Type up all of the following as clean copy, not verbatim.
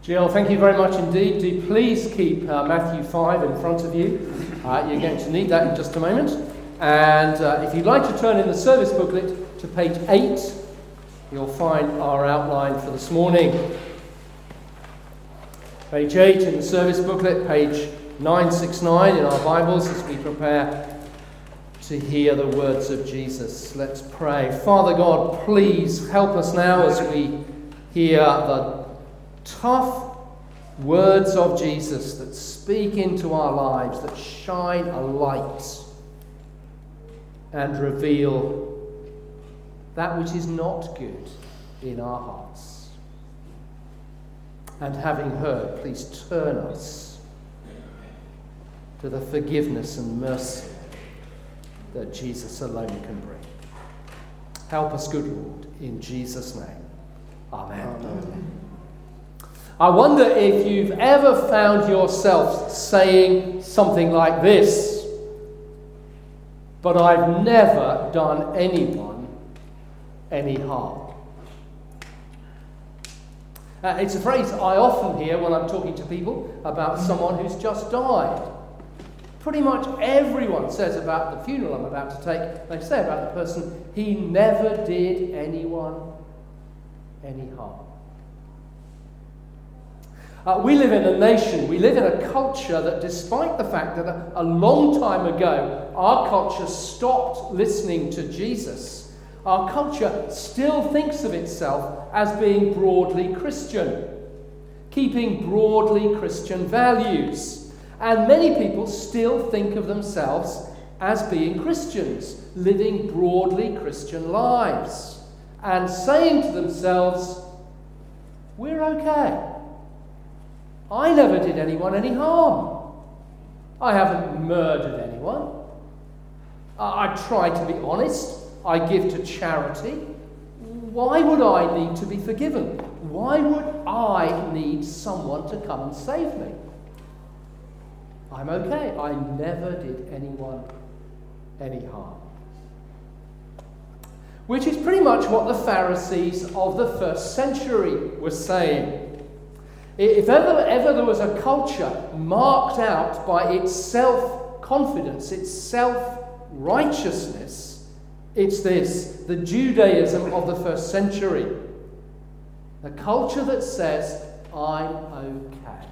Jill, thank you very much indeed. Do please keep Matthew 5 in front of you. You're going to need that in just a moment. And if you'd like to turn in the service booklet to page 8, you'll find our outline for this morning. Page 8 in the service booklet, page 969 in our Bibles as we prepare to hear the words of Jesus. Let's pray. Father God, please help us now as we hear the tough words of Jesus that speak into our lives, that shine a light and reveal that which is not good in our hearts. And having heard, please turn us to the forgiveness and mercy that Jesus alone can bring. Help us, good Lord, in Jesus' name. Amen. Amen. I wonder if you've ever found yourself saying something like this: but I've never done anyone any harm. It's a phrase I often hear when I'm talking to people about someone who's just died. Pretty much everyone says about the funeral I'm about to take, they say about the person, he never did anyone any harm. We live in a nation, we live in a culture that, despite the fact that a long time ago our culture stopped listening to Jesus, our culture still thinks of itself as being broadly Christian, keeping broadly Christian values. And many people still think of themselves as being Christians, living broadly Christian lives, and saying to themselves, we're okay. I never did anyone any harm. I haven't murdered anyone. I try to be honest. I give to charity. Why would I need to be forgiven? Why would I need someone to come and save me? I'm okay. I never did anyone any harm. Which is pretty much what the Pharisees of the first century were saying. If ever there was a culture marked out by its self-confidence, its self-righteousness, it's this, the Judaism of the first century. A culture that says, I'm okay.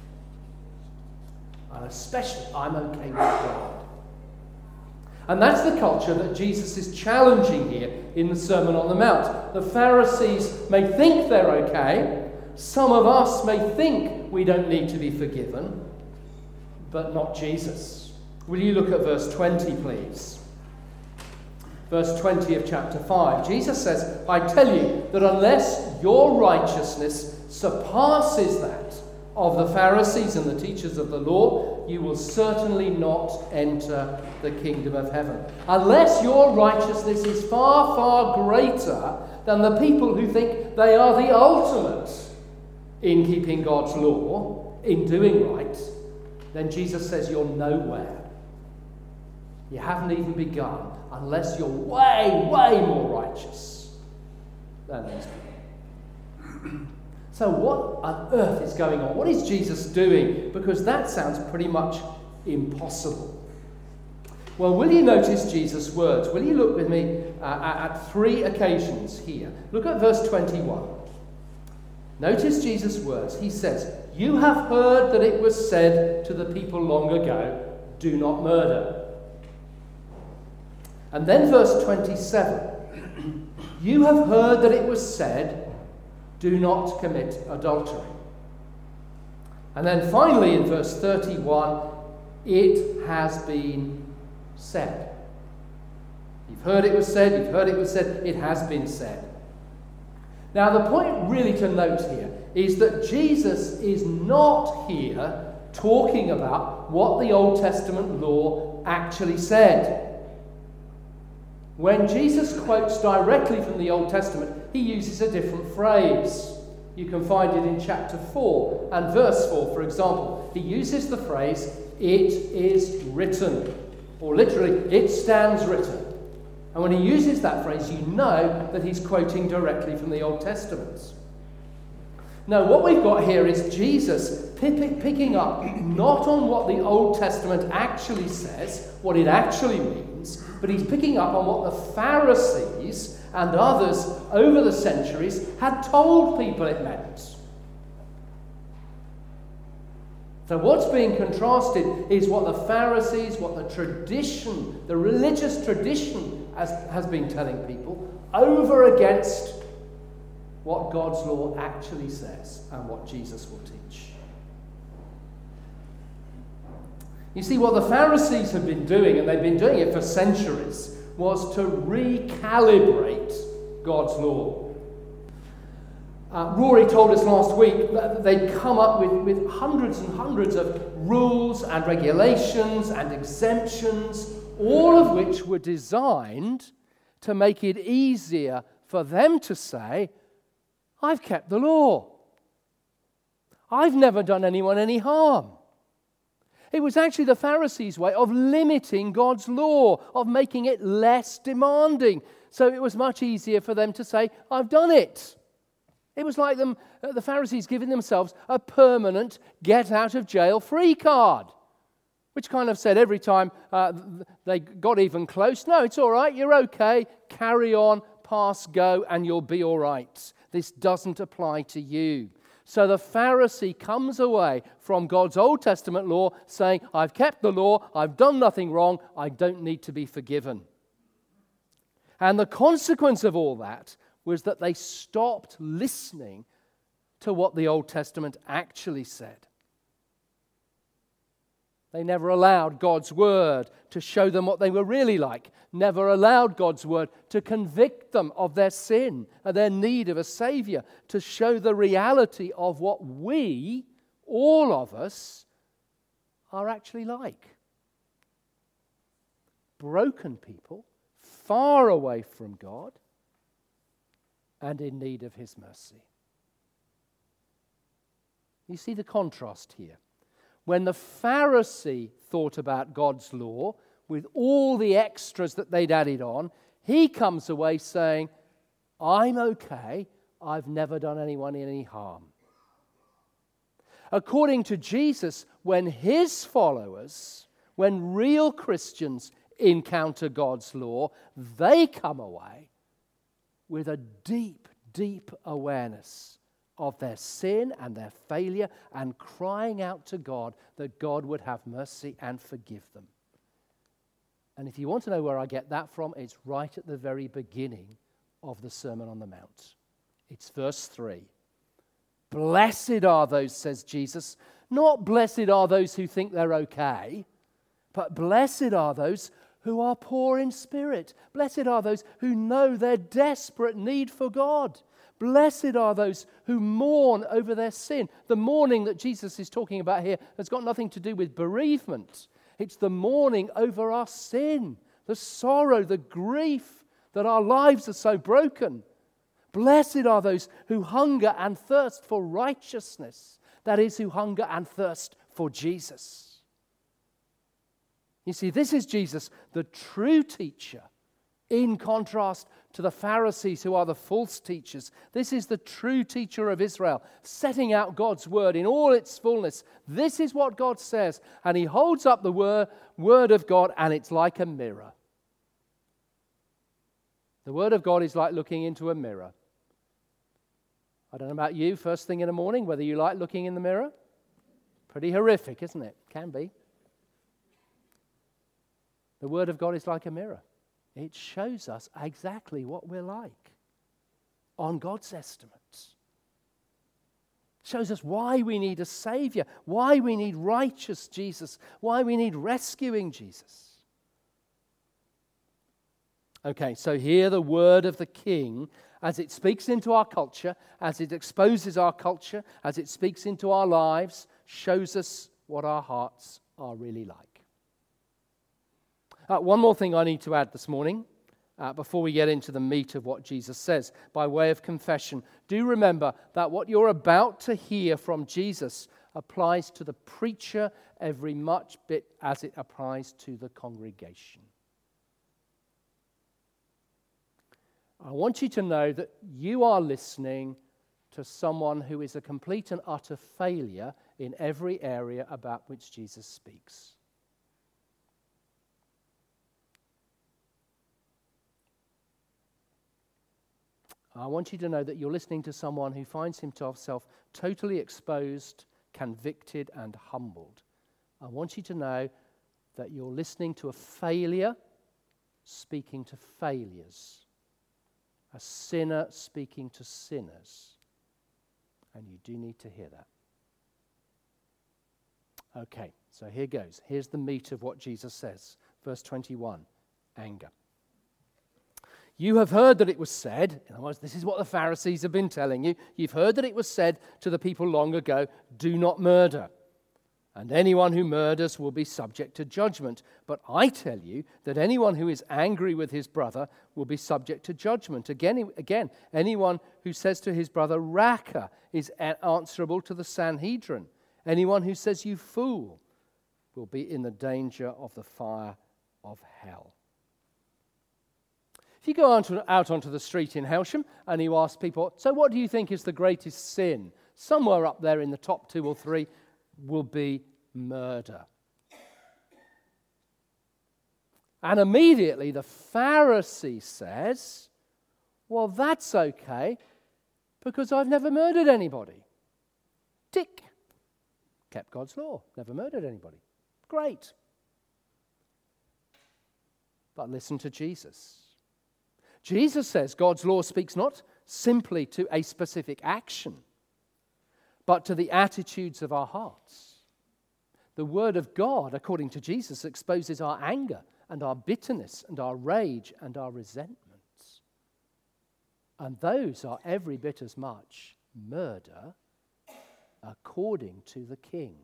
And especially, I'm okay with God. And that's the culture that Jesus is challenging here in the Sermon on the Mount. The Pharisees may think they're okay. Some of us may think we don't need to be forgiven, but not Jesus. Will you look at verse 20, please? Verse 20 of chapter 5. Jesus says, I tell you that unless your righteousness surpasses that of the Pharisees and the teachers of the law, you will certainly not enter the kingdom of heaven. Unless your righteousness is far, far greater than the people who think they are the ultimate in keeping God's law, in doing right, then Jesus says you're nowhere. You haven't even begun unless you're way, way more righteous than these people. So what on earth is going on? What is Jesus doing? Because that sounds pretty much impossible. Well, will you notice Jesus' words? Will you look with me at 3 occasions here? Look at verse 21. Notice Jesus' words. He says, you have heard that it was said to the people long ago, do not murder. And then verse 27, you have heard that it was said, do not commit adultery. And then finally in verse 31, it has been said. You've heard it was said, you've heard it was said, it has been said. Now, the point really to note here is that Jesus is not here talking about what the Old Testament law actually said. When Jesus quotes directly from the Old Testament, he uses a different phrase. You can find it in chapter 4 and verse 4, for example. He uses the phrase, it is written, or literally, it stands written. And when he uses that phrase, you know that he's quoting directly from the Old Testament. No, what we've got here is Jesus picking up not on what the Old Testament actually says, what it actually means, but he's picking up on what the Pharisees and others over the centuries had told people it meant. So what's being contrasted is what the Pharisees, what the tradition, the religious tradition has been telling people, over against what God's law actually says and what Jesus will teach. You see, what the Pharisees have been doing, and they've been doing it for centuries, was to recalibrate God's law. Rory told us last week that they'd come up with hundreds and hundreds of rules and regulations and exemptions, all of which were designed to make it easier for them to say, I've kept the law. I've never done anyone any harm. It was actually the Pharisees' way of limiting God's law, of making it less demanding. So it was much easier for them to say, I've done it. It was like the Pharisees giving themselves a permanent get-out-of-jail-free card, which kind of said every time they got even close, no, it's all right, you're okay, carry on, pass, go, and you'll be all right. This doesn't apply to you. So the Pharisee comes away from God's Old Testament law saying, I've kept the law, I've done nothing wrong, I don't need to be forgiven. And the consequence of all that was that they stopped listening to what the Old Testament actually said. They never allowed God's word to show them what they were really like, never allowed God's word to convict them of their sin and their need of a Savior, to show the reality of what we, all of us, are actually like. Broken people, far away from God, and in need of His mercy. You see the contrast here. When the Pharisee thought about God's law, with all the extras that they'd added on, he comes away saying, I'm okay, I've never done anyone any harm. According to Jesus, when His followers, when real Christians encounter God's law, they come away with a deep, deep awareness of their sin and their failure and crying out to God that God would have mercy and forgive them. And if you want to know where I get that from, it's right at the very beginning of the Sermon on the Mount. It's verse 3. Blessed are those, says Jesus, not blessed are those who think they're okay, but blessed are those who are poor in spirit. Blessed are those who know their desperate need for God. Blessed are those who mourn over their sin. The mourning that Jesus is talking about here has got nothing to do with bereavement. It's the mourning over our sin, the sorrow, the grief that our lives are so broken. Blessed are those who hunger and thirst for righteousness. That is, who hunger and thirst for Jesus. You see, this is Jesus, the true teacher, in contrast to the Pharisees who are the false teachers. This is the true teacher of Israel, setting out God's word in all its fullness. This is what God says, and He holds up the word of God, and it's like a mirror. The word of God is like looking into a mirror. I don't know about you, first thing in the morning, whether you like looking in the mirror. Pretty horrific, isn't it? Can be. The Word of God is like a mirror. It shows us exactly what we're like on God's estimates. It shows us why we need a Savior, why we need righteous Jesus, why we need rescuing Jesus. Okay, so here the word of the King, as it speaks into our culture, as it exposes our culture, as it speaks into our lives, shows us what our hearts are really like. One more thing I need to add this morning before we get into the meat of what Jesus says, by way of confession. Do remember that what you're about to hear from Jesus applies to the preacher every much bit as it applies to the congregation. I want you to know that you are listening to someone who is a complete and utter failure in every area about which Jesus speaks. I want you to know that you're listening to someone who finds himself totally exposed, convicted, and humbled. I want you to know that you're listening to a failure speaking to failures, a sinner speaking to sinners. And you do need to hear that. Okay, so here goes. Here's the meat of what Jesus says. Verse 21, anger. You have heard that it was said, in other words, this is what the Pharisees have been telling you. You've heard that it was said to the people long ago, do not murder. And anyone who murders will be subject to judgment. But I tell you that anyone who is angry with his brother will be subject to judgment. Again, anyone who says to his brother, Raca, is answerable to the Sanhedrin. Anyone who says, you fool, will be in the danger of the fire of hell. If you go out onto the street in Helsham and you ask people, so what do you think is the greatest sin? Somewhere up there in the top 2 or 3 will be murder. And immediately the Pharisee says, well, that's okay because I've never murdered anybody. Tick. Kept God's law. Never murdered anybody. Great. But listen to Jesus. Jesus says God's law speaks not simply to a specific action, but to the attitudes of our hearts. The Word of God, according to Jesus, exposes our anger and our bitterness and our rage and our resentments. And those are every bit as much murder according to the King.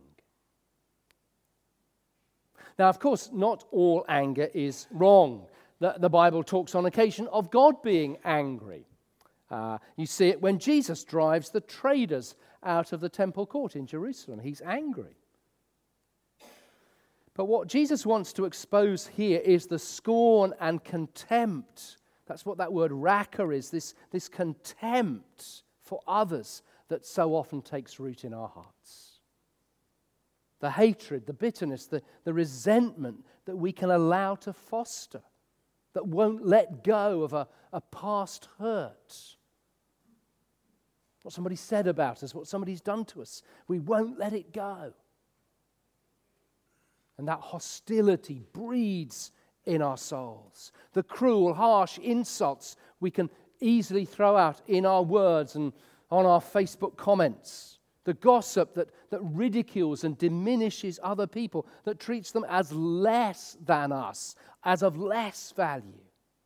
Now, of course, not all anger is wrong. The Bible talks on occasion of God being angry. You see it when Jesus drives the traders out of the temple court in Jerusalem. He's angry. But what Jesus wants to expose here is the scorn and contempt. That's what that word raca is, this contempt for others that so often takes root in our hearts. The hatred, the bitterness, the resentment that we can allow to foster, that won't let go of a past hurt. What somebody said about us, what somebody's done to us. We won't let it go. And that hostility breeds in our souls. The cruel, harsh insults we can easily throw out in our words and on our Facebook comments. The gossip that ridicules and diminishes other people, that treats them as less than us, as of less value.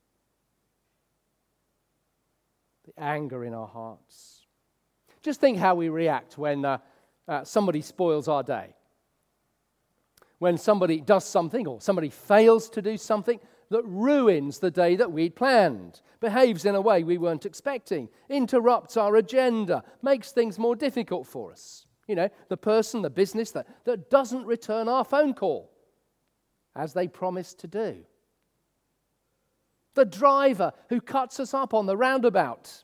The anger in our hearts. Just think how we react when somebody spoils our day. When somebody does something or somebody fails to do something that ruins the day that we'd planned, behaves in a way we weren't expecting, interrupts our agenda, makes things more difficult for us. You know, the person, the business that doesn't return our phone call as they promised to do. The driver who cuts us up on the roundabout.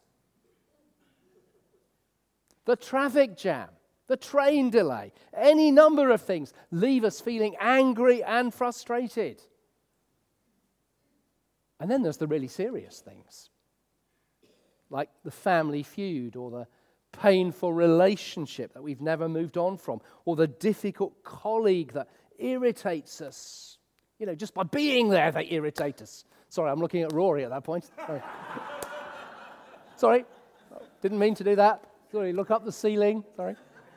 The traffic jam. The train delay, any number of things leave us feeling angry and frustrated. And then there's the really serious things, like the family feud or the painful relationship that we've never moved on from, or the difficult colleague that irritates us. You know, just by being there, they irritate us. Sorry, I'm looking at Rory at that point. Sorry, didn't mean to do that. Sorry, look up the ceiling. Sorry.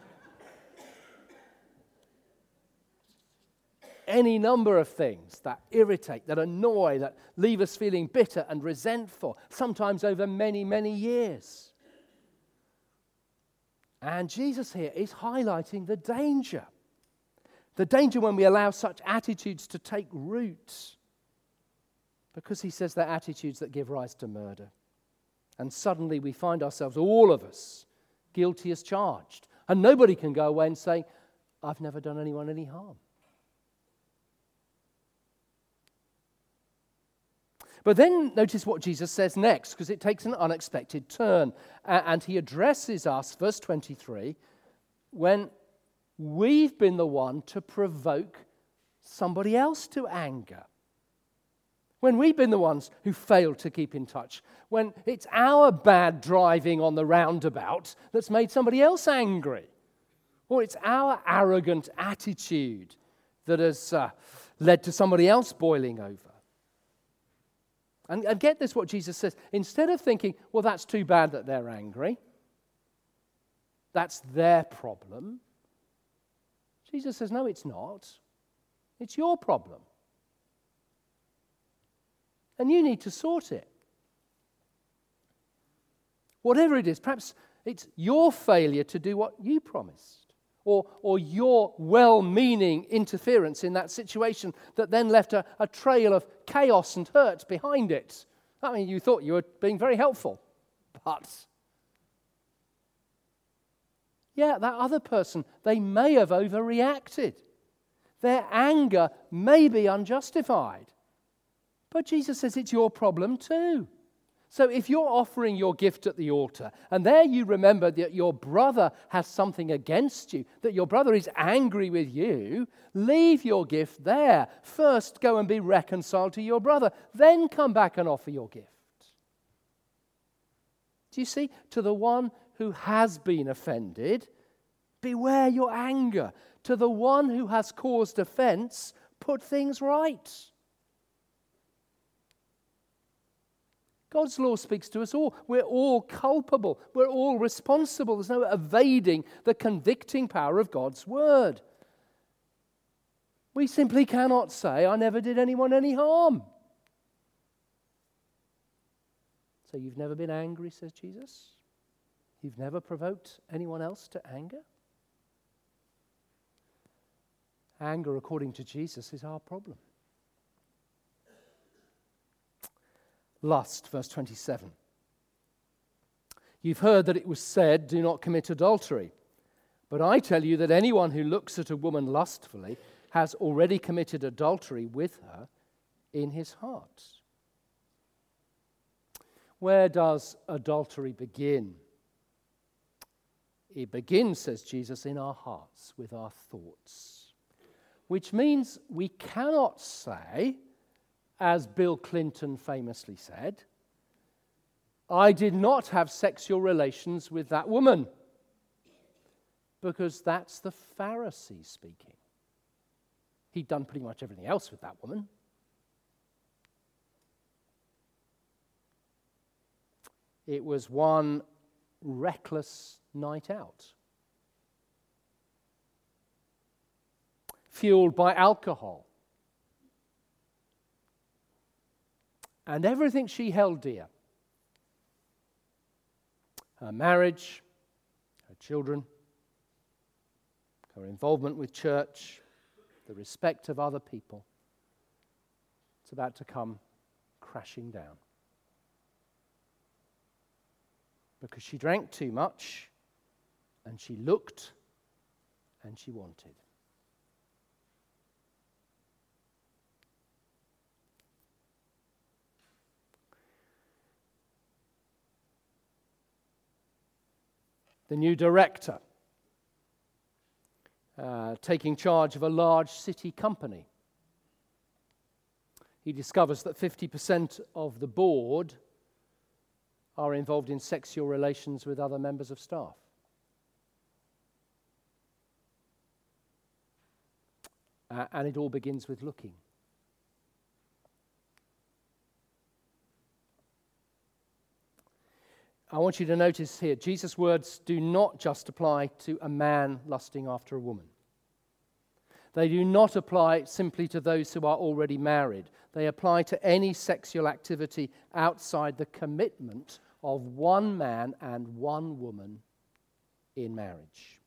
Any number of things that irritate, that annoy, that leave us feeling bitter and resentful, sometimes over many, many years. And Jesus here is highlighting the danger. The danger when we allow such attitudes to take root. Because he says they're attitudes that give rise to murder. And suddenly we find ourselves, all of us, guilty as charged. And nobody can go away and say, I've never done anyone any harm. But then notice what Jesus says next, because it takes an unexpected turn. And he addresses us, verse 23, when we've been the one to provoke somebody else to anger. When we've been the ones who failed to keep in touch. When it's our bad driving on the roundabout that's made somebody else angry. Or it's our arrogant attitude that has led to somebody else boiling over. And get this, what Jesus says. Instead of thinking, well, that's too bad that they're angry. That's their problem. Jesus says, no, it's not. It's your problem. And you need to sort it. Whatever it is, perhaps it's your failure to do what you promised. Or your well-meaning interference in that situation that then left a trail of chaos and hurt behind it. I mean, you thought you were being very helpful, but yeah, that other person, they may have overreacted. Their anger may be unjustified. But Jesus says it's your problem too. So if you're offering your gift at the altar, and there you remember that your brother has something against you, that your brother is angry with you, leave your gift there. First, go and be reconciled to your brother. Then come back and offer your gift. Do you see? To the one who has been offended, beware your anger. To the one who has caused offense, put things right. God's law speaks to us all. We're all culpable. We're all responsible. There's no evading the convicting power of God's word. We simply cannot say, I never did anyone any harm. So you've never been angry, says Jesus? You've never provoked anyone else to anger? Anger, according to Jesus, is our problem. Lust, verse 27. You've heard that it was said, do not commit adultery. But I tell you that anyone who looks at a woman lustfully has already committed adultery with her in his heart. Where does adultery begin? It begins, says Jesus, in our hearts, with our thoughts. Which means we cannot say, as Bill Clinton famously said, I did not have sexual relations with that woman. Because that's the Pharisee speaking. He'd done pretty much everything else with that woman. It was one reckless night out. Fueled by alcohol. And everything she held dear. Her marriage, her children, her involvement with church, the respect of other people. It's about to come crashing down. Because she drank too much, and she looked, and she wanted. The new director, taking charge of a large city company. He discovers that 50% of the board are involved in sexual relations with other members of staff. And it all begins with looking. I want you to notice here, Jesus' words do not just apply to a man lusting after a woman. They do not apply simply to those who are already married. They apply to any sexual activity outside the commitment of one man and one woman in marriage.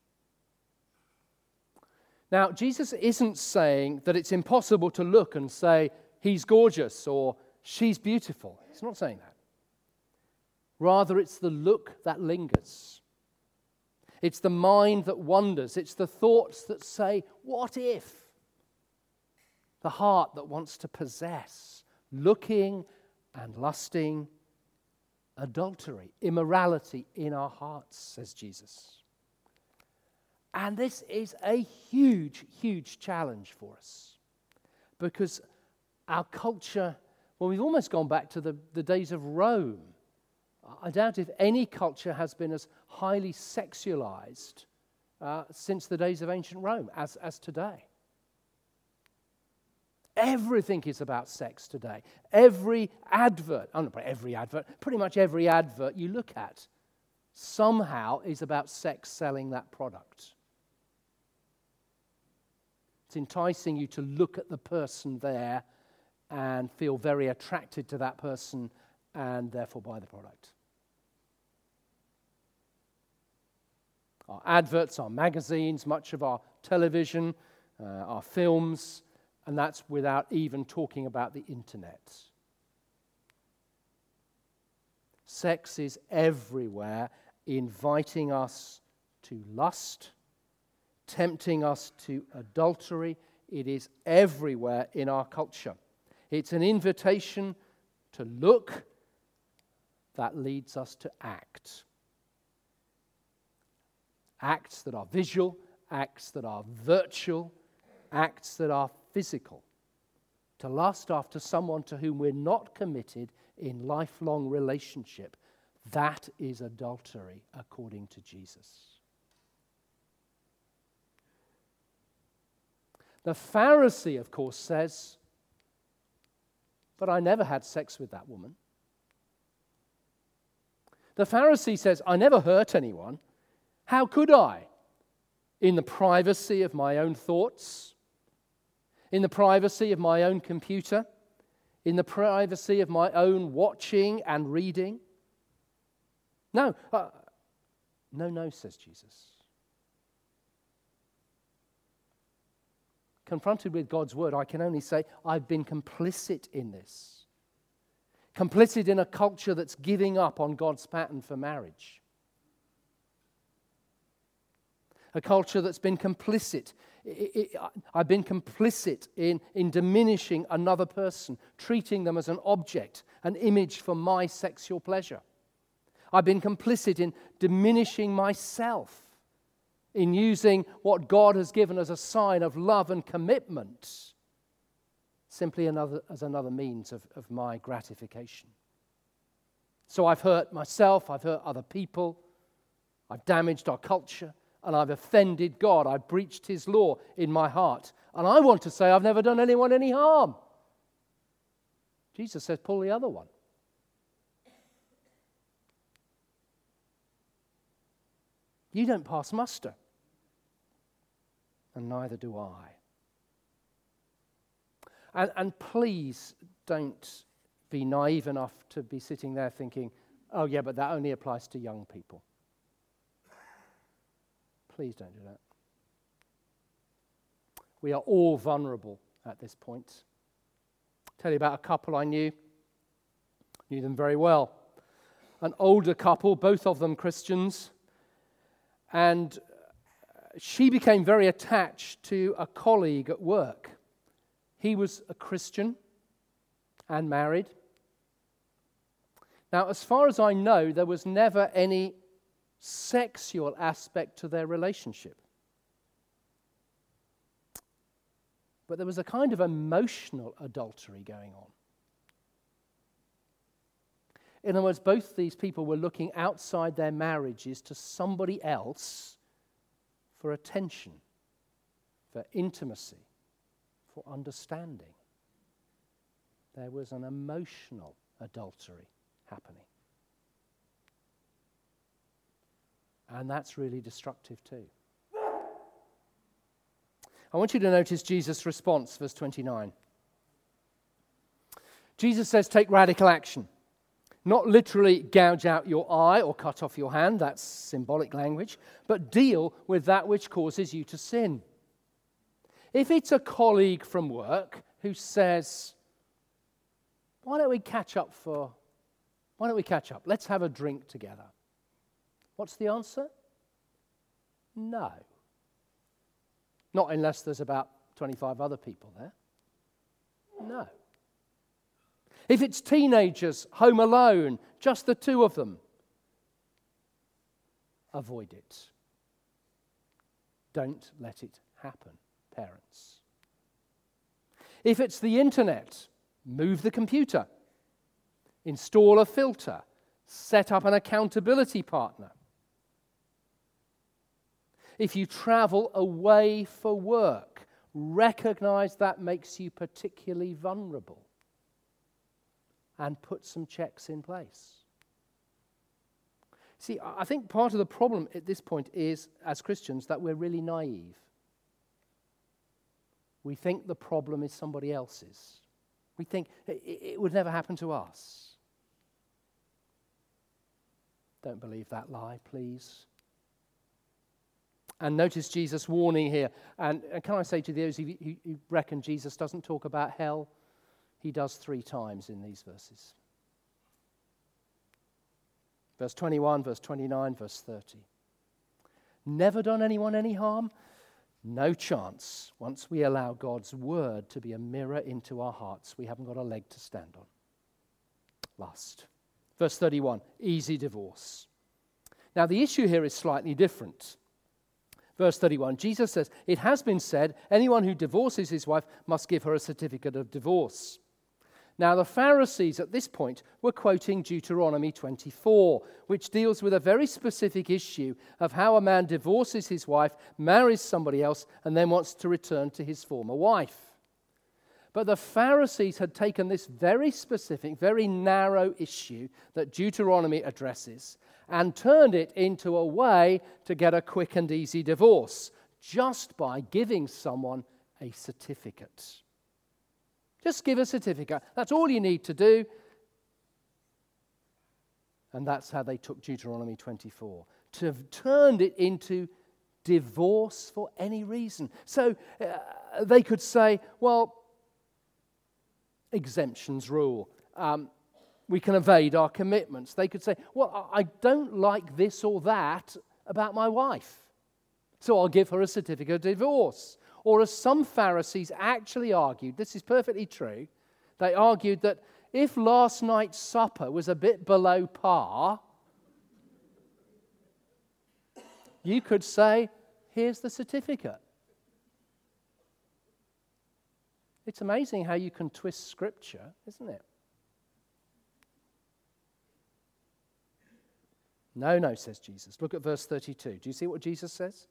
Now, Jesus isn't saying that it's impossible to look and say, he's gorgeous or she's beautiful. He's not saying that. Rather, it's the look that lingers. It's the mind that wanders. It's the thoughts that say, what if? The heart that wants to possess, looking and lusting, adultery, immorality in our hearts, says Jesus. And this is a huge, huge challenge for us, because our culture, well, we've almost gone back to the days of Rome. I doubt if any culture has been as highly sexualized since the days of ancient Rome as today. Everything is about sex today. Every advert, pretty much every advert you look at somehow is about sex selling that product. It's enticing you to look at the person there and feel very attracted to that person and therefore buy the product. Our adverts, our magazines, much of our television, our films, and that's without even talking about the internet. Sex is everywhere, inviting us to lust, tempting us to adultery. It is everywhere in our culture. It's an invitation to look that leads us to act. Acts that are visual, acts that are virtual, acts that are physical. To lust after someone to whom we're not committed in lifelong relationship, that is adultery according to Jesus. The Pharisee, of course, says, but I never had sex with that woman. The Pharisee says, I never hurt anyone. How could I? In the privacy of my own thoughts, in the privacy of my own computer, in the privacy of my own watching and reading. No, says Jesus. Confronted with God's word, I can only say, I've been complicit in this. Complicit in a culture that's giving up on God's pattern for marriage. A culture that's been complicit. I've been complicit in diminishing another person, treating them as an object, an image for my sexual pleasure. I've been complicit in diminishing myself, in using what God has given as a sign of love and commitment, simply as another means of my gratification. So I've hurt myself, I've hurt other people, I've damaged our culture, and I've offended God. I've breached His law in my heart. And I want to say I've never done anyone any harm. Jesus says, pull the other one. You don't pass muster. And neither do I. And please don't be naive enough to be sitting there thinking, oh yeah, but that only applies to young people. Please don't do that. We are all vulnerable at this point. I'll tell you about a couple I knew them very well. An older couple, both of them Christians, and she became very attached to a colleague at work. He was a Christian and married. Now, as far as I know, there was never any sexual aspect to their relationship. But there was a kind of emotional adultery going on. In other words, both these people were looking outside their marriages to somebody else for attention, for intimacy, for understanding. There was an emotional adultery happening. And that's really destructive too. I want you to notice Jesus' response, verse 29. Jesus says, take radical action. Not literally gouge out your eye or cut off your hand, that's symbolic language, but deal with that which causes you to sin. If it's a colleague from work who says, why don't we catch up? Let's have a drink together. What's the answer? No. Not unless there's about 25 other people there. No. If it's teenagers home alone, just the two of them, avoid it. Don't let it happen, parents. If it's the internet, move the computer, install a filter, set up an accountability partner. If you travel away for work, recognize that makes you particularly vulnerable and put some checks in place. See, I think part of the problem at this point is, as Christians, that we're really naive. We think the problem is somebody else's. We think it would never happen to us. Don't believe that lie, please. And notice Jesus' warning here. And can I say to those who reckon Jesus doesn't talk about hell, he does 3 times in these verses. Verse 21, verse 29, verse 30. Never done anyone any harm? No chance. Once we allow God's word to be a mirror into our hearts, we haven't got a leg to stand on. Last. Verse 31, easy divorce. Now the issue here is slightly different. Verse 31, Jesus says, it has been said, anyone who divorces his wife must give her a certificate of divorce. Now the Pharisees at this point were quoting Deuteronomy 24, which deals with a very specific issue of how a man divorces his wife, marries somebody else, and then wants to return to his former wife. But the Pharisees had taken this very specific, very narrow issue that Deuteronomy addresses and turned it into a way to get a quick and easy divorce just by giving someone a certificate. Just give a certificate. That's all you need to do. And that's how they took Deuteronomy 24, to have turned it into divorce for any reason. So they could say, well, exemptions rule. We can evade our commitments. They could say, well, I don't like this or that about my wife, so I'll give her a certificate of divorce. Or as some Pharisees actually argued, this is perfectly true, they argued that if last night's supper was a bit below par, you could say, here's the certificate. It's amazing how you can twist Scripture, isn't it? No, says Jesus. Look at verse 32. Do you see what Jesus says?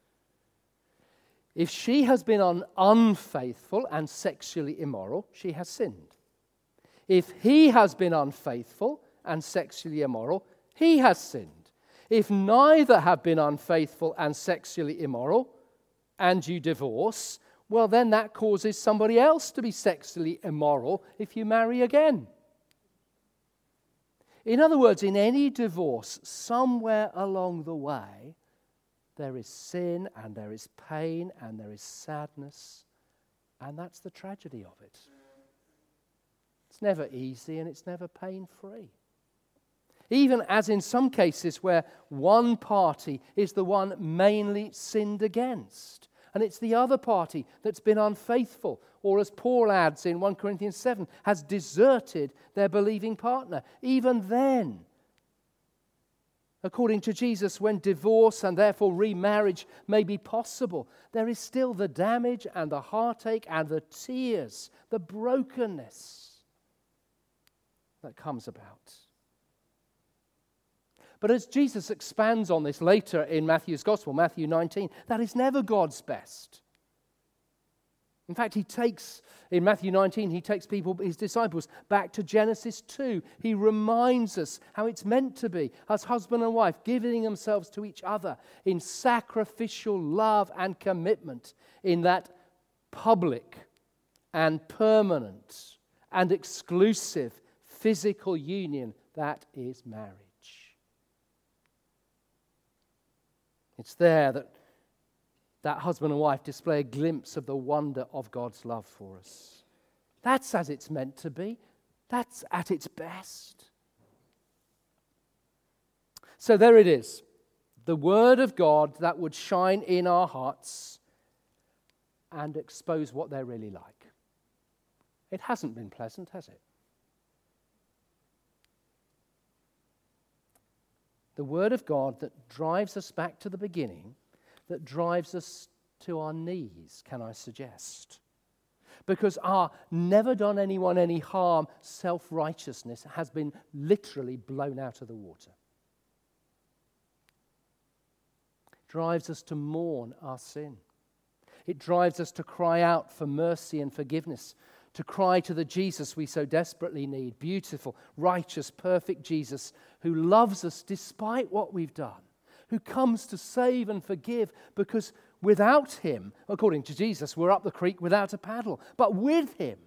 If she has been unfaithful and sexually immoral, she has sinned. If he has been unfaithful and sexually immoral, he has sinned. If neither have been unfaithful and sexually immoral, and you divorce, well, then that causes somebody else to be sexually immoral if you marry again. In other words, in any divorce, somewhere along the way, there is sin and there is pain and there is sadness, and that's the tragedy of it. It's never easy and it's never pain-free. Even as in some cases where one party is the one mainly sinned against, and it's the other party that's been unfaithful, or as Paul adds in 1 Corinthians 7, has deserted their believing partner. Even then, according to Jesus, when divorce and therefore remarriage may be possible, there is still the damage and the heartache and the tears, the brokenness that comes about. But as Jesus expands on this later in Matthew's Gospel, Matthew 19, that is never God's best. In fact, in Matthew 19, he takes his disciples, back to Genesis 2. He reminds us how it's meant to be, as husband and wife, giving themselves to each other in sacrificial love and commitment in that public and permanent and exclusive physical union that is marriage. It's there that husband and wife display a glimpse of the wonder of God's love for us. That's as it's meant to be. That's at its best. So there it is. The Word of God that would shine in our hearts and expose what they're really like. It hasn't been pleasant, has it? The Word of God that drives us back to the beginning, that drives us to our knees, can I suggest? Because our never done anyone any harm self-righteousness has been literally blown out of the water. It drives us to mourn our sin. It drives us to cry out for mercy and forgiveness, to cry to the Jesus we so desperately need, beautiful, righteous, perfect Jesus, who loves us despite what we've done, who comes to save and forgive, because without him, according to Jesus, we're up the creek without a paddle. But with him,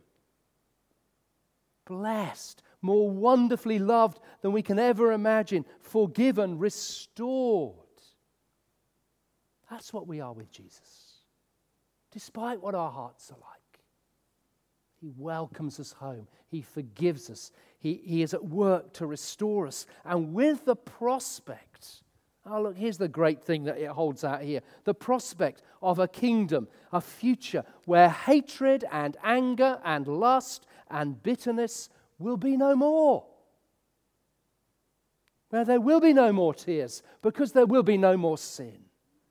blessed, more wonderfully loved than we can ever imagine, forgiven, restored. That's what we are with Jesus. Despite what our hearts are like. He welcomes us home. He forgives us. He is at work to restore us. And with the prospect, oh look, here's the great thing that it holds out here. The prospect of a kingdom, a future where hatred and anger and lust and bitterness will be no more. Where there will be no more tears because there will be no more sin.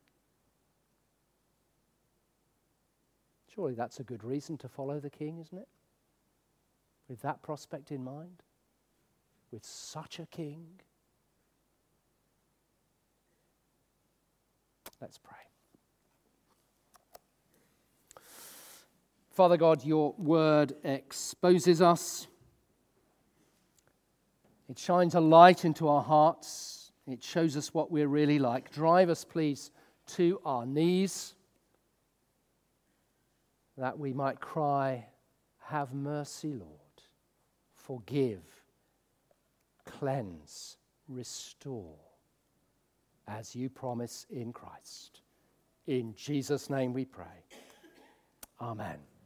Surely that's a good reason to follow the King, isn't it? With that prospect in mind, with such a King. Let's pray. Father God, your word exposes us. It shines a light into our hearts. It shows us what we're really like. Drive us, please, to our knees, that we might cry, have mercy, Lord. Forgive, cleanse, restore, as you promise in Christ. In Jesus' name we pray. Amen.